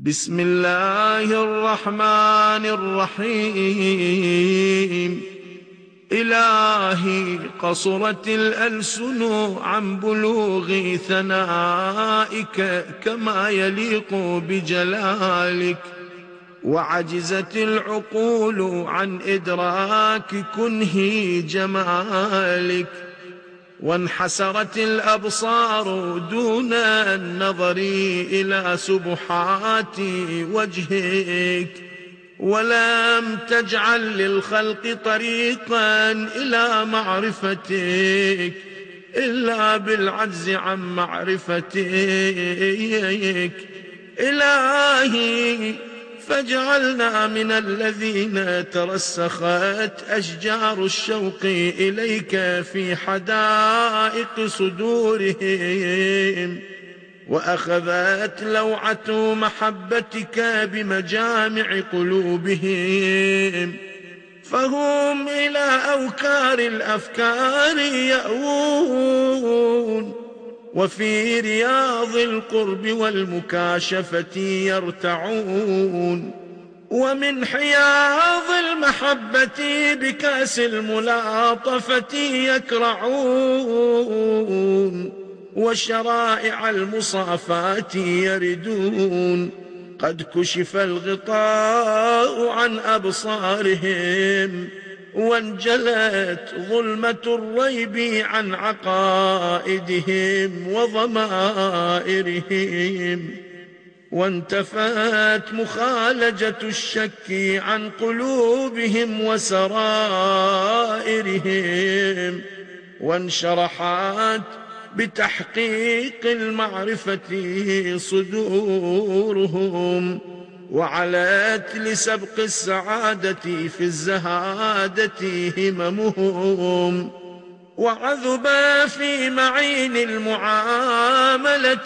بسم الله الرحمن الرحيم. إلهي قصرت الألسن عن بلوغ ثنائك كما يليق بجلالك، وعجزت العقول عن إدراك كنه جمالك، وانحسرت الأبصار دون النظر إلى سبحات وجهك، ولم تجعل للخلق طريقا إلى معرفتك إلا بالعجز عن معرفتك. إلهي فاجعلنا من الذين ترسخت أشجار الشوق إليك في حدائق صدورهم، وأخذت لوعة محبتك بمجامع قلوبهم، فهم إلى أوكار الأفكار يأوون، وفي رياض القرب والمكاشفة يرتعون، ومن حياض المحبة بكأس الملاطفة يكرعون، وشرائع المصافات يردون. قد كشف الغطاء عن أبصارهم، وانجلت ظلمة الريب عن عقائدهم وضمائرهم، وانتفت مخالجة الشك عن قلوبهم وسرائرهم، وانشرحت بتحقيق المعرفة صدورهم، وعلت لسبق السعادة في الزهادة هممهم، وعذب في معين المعاملة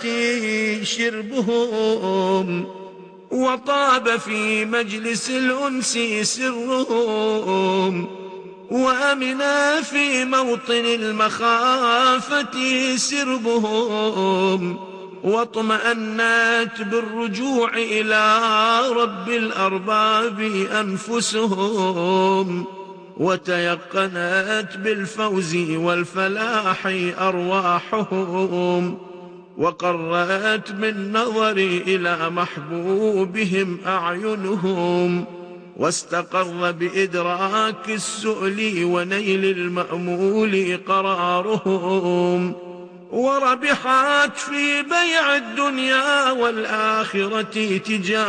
شربهم، وطاب في مجلس الأنس سرهم، وأمنا في موطن المخافة سربهم، واطمأنت بالرجوع إلى رب الأرباب أنفسهم، وتيقنت بالفوز والفلاح أرواحهم، وقرت بالنظر إلى محبوبهم أعينهم، واستقر بإدراك السؤل ونيل المأمول قرارهم، وربحت في بيع الدنيا والآخرة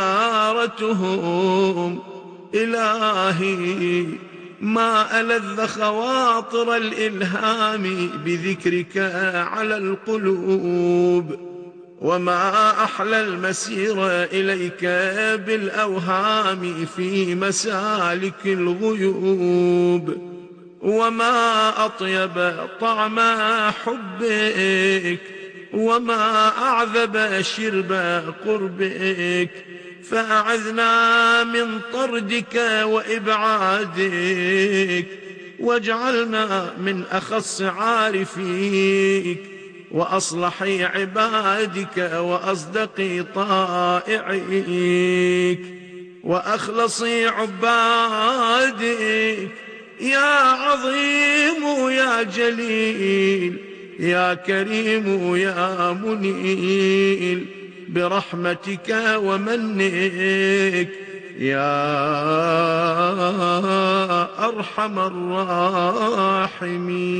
تجارتهم. إلهي ما ألذ خواطر الإلهام بذكرك على القلوب، وما أحلى المسير إليك بالأوهام في مسالك الغيوب، وما أطيب طعم حبك، وما أعذب شرب قربك، فأعذنا من طردك وإبعادك، واجعلنا من أخص عارفيك وأصلح عبادك وأصدق طائعيك وأخلص عبادك، يا عظيم يا جليل يا كريم يا منيل، برحمتك ومنك يا أرحم الراحمين.